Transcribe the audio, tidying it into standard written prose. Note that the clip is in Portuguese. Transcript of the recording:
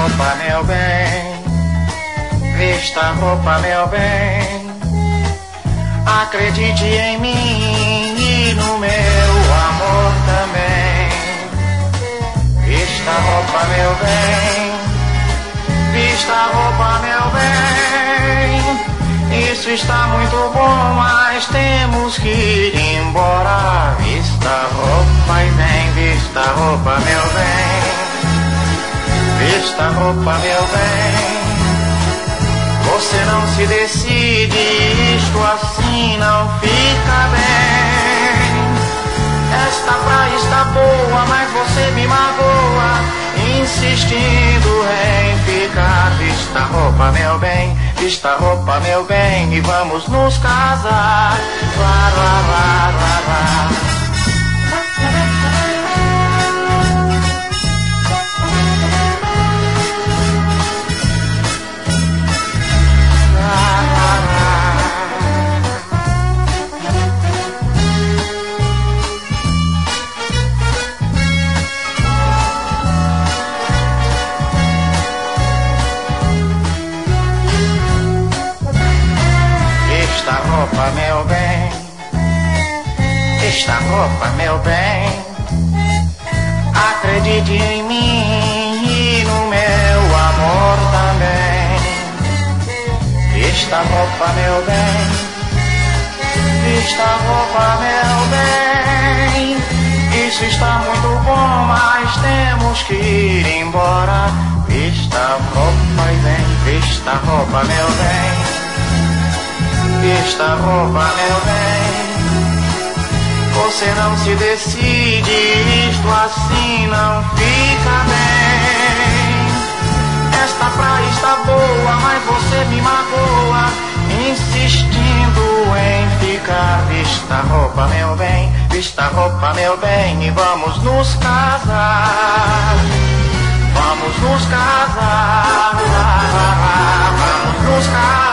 roupa, meu bem. Vista a roupa, meu bem. Acredite em mim e no meu amor também. Vista a roupa, meu bem. Vista a roupa, meu bem. Isso está muito bom, mas temos que ir embora. Vista a roupa e vem. Vista a roupa, meu bem. Vista a roupa, meu bem. Você não se decide, isto assim não fica bem. Esta praia está boa, mas você me magoa, insistindo em ficar. Vista a roupa, meu bem, vista a roupa, meu bem, e vamos nos casar. Lá, lá, lá, lá, lá. Vista a roupa, meu bem. Vista a roupa, meu bem. Acredite em mim e no meu amor também. Vista a roupa, meu bem. Vista a roupa, meu bem. Isso está muito bom, mas temos que ir embora. Vista a roupa e vem. Vista a roupa, meu bem. Vista a roupa, meu bem. Você não se decide, isto assim não fica bem. Esta praia está boa, mas você me magoa, insistindo em ficar. Vista a roupa, meu bem. Vista a roupa, meu bem, e vamos nos casar. Vamos nos casar. Vamos nos casar.